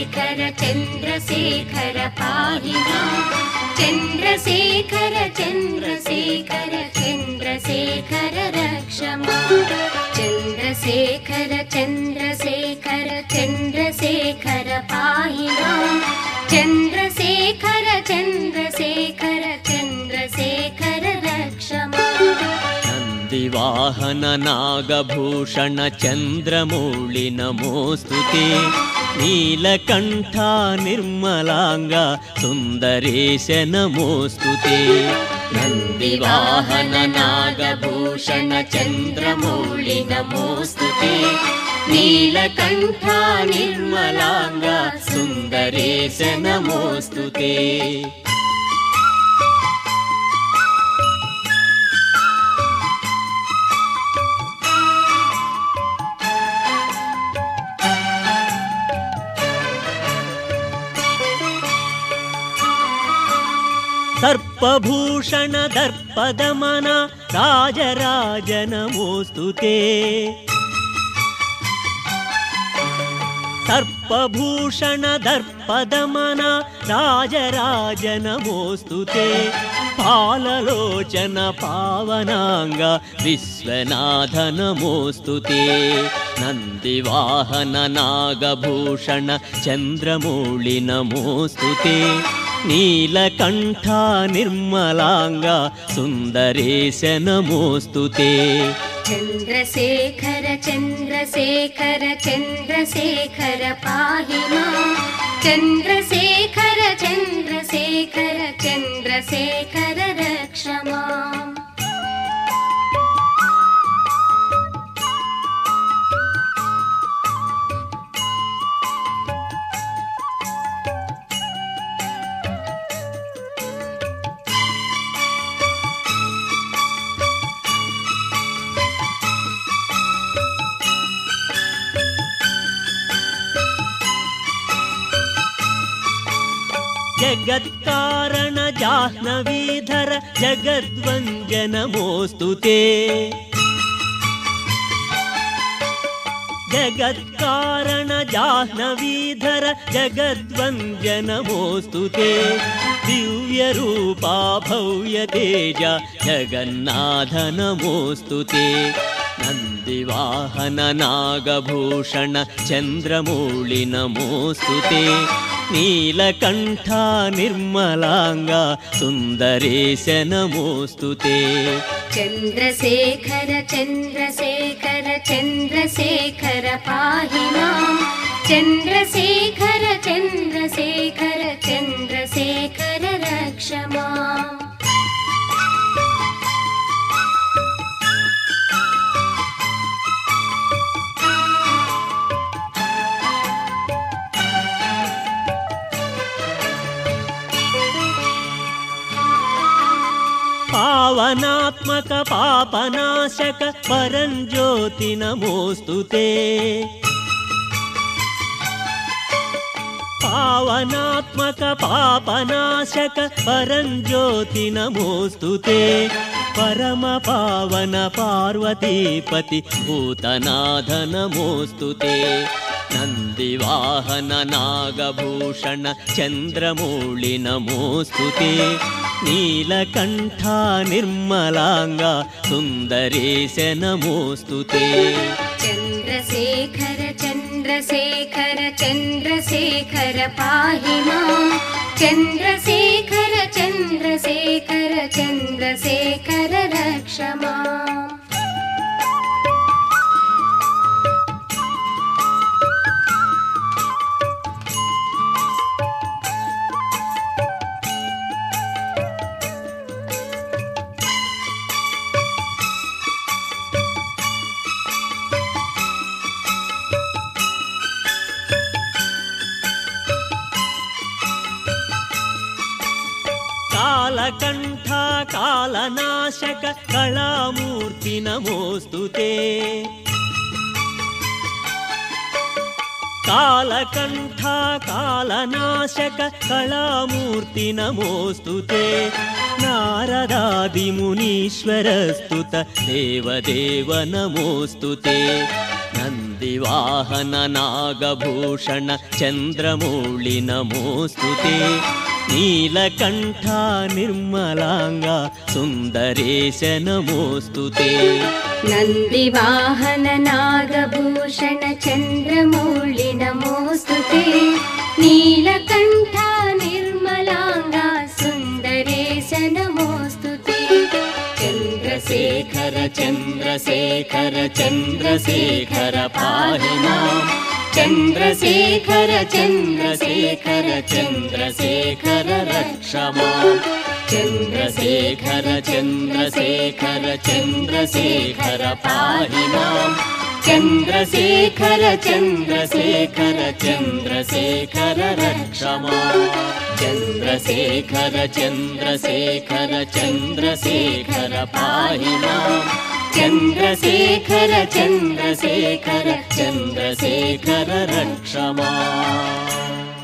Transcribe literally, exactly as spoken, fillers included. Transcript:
चन्द्रशेखर चन्द्रशेखर पाहि मां चन्द्रशेखर चन्द्रशेखर चन्द्रशेखर रक्ष मां चन्द्रशेखर चन्द्रशेखर चन्द्रशेखर पाहि मां चन्द्रशेखर चन्द्रशेखर चन्द्रशेखर रक्ष मां नन्दिवाहन नागभूषण चन्द्रमौळि नमोस्तुते नीलकण्ठा निर्मलांगा सुन्दरेश नमोस्तुते नन्दिवाहन नागभूषण चन्द्रमौळि नमोस्तुते नीलकण्ठा निर्मलांगा सुन्दरेश नमोस्तुते सर्पभूषण दर्पदमन राजराज नमोस्तुते सर्पभूषण दर्पदमन राजराज नमोस्तुते पाललोचन पावनांग विश्वनाथ नमोस्तुते नन्दिवाहन नागभूषण चन्द्रमौळि नमोस्तुते नीलकण्ठा निर्मलांगा सुन्दरेश नमोस्तुते चन्द्रशेखर चन्द्रशेखर चन्द्रशेखर पाहि मां चन्द्रशेखर चन्द्रशेखर चन्द्रशेखर रक्ष माम् जगत्कारण जाह्नवीधर जगद्वन्द्य नमोस्तुते जगत्कारण जाह्नवीधर जगद्वन्द्य नमोस्तुते दिव्यरूपा भव्य तेज जगन्नाथ नमोस्तुते नन्दिवाहन नागभूषण चन्द्रमौळि नमोस्तुते नीलकण्ठा निर्मलांगा सुन्दरेश नमोस्तुते चन्द्रशेखर चन्द्रशेखर चन्द्रशेखर पाहि मां चन्द्रशेखर चन्द्रशेखर चन्द्रशेखर रक्ष माम् पावनात्मक पापनाशक परञ्ज्योति नमोस्तुते पावनात्मक पापनाशक परञ्ज्योति नमोस्तुते परम पावन पार्वतीपति भूतनाथ नमोस्तुते नन्दिवाहन नागभूषण चन्द्रमौळि नमोस्तुते नीलकण्ठा निर्मलांगा सुन्दरेश नमोस्तुते चन्द्रशेखर चन्द्रशेखर चन्द्रशेखर पाहि मां चन्द्रशेखर चन्द्रशेखर चन्द्रशेखर रक्ष माम् कालकण्ठा कालनाशक कलामूर्ति नमोस्तुते कालकण्ठा कालनाशक कलामूर्ति नमोस्तुते नारदादिमुनीश्वरस्तुत देवदेव नमोस्तुते नन्द नन्दिवाहन नागभूषण चन्द्रमौळि नमोऽस्तु ते नीलकण्ठा निर्मलांगा सुन्दरेश नमोऽस्तु ते नन्दिवाहन नागभूषण चन्द्रमौळि नमोऽस्तु ते नीलकण्ठा निर्मलांगा सुन्दरेश नमोऽस्तु ते चन्द्रशेखर चन्द्रशेखर चन्द्रशेखर पाहि माम् चन्द्रशेखर चन्द्रशेखर चन्द्रशेखर रक्ष माम् चन्द्रशेखर चन्द्रशेखर चन्द्रशेखर पाहि माम् चन्द्रशेखर चन्द्रशेखर चन्द्रशेखर रक्ष माम् चन्द्रशेखर चन्द्रशेखर चन्द्रशेखर पाहि माम् चन्द्रशेखर चन्द्रशेखर चन्द्रशेखर रक्ष माम्।